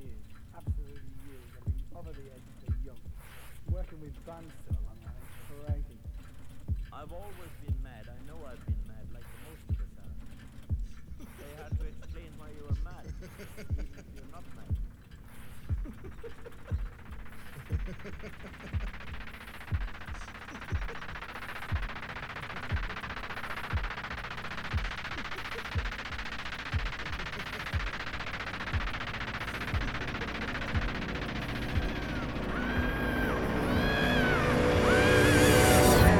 years, absolutely years. I've been over the edge of the young. Working with bands still along, I think. Crazy. I've always been mad. I know I've been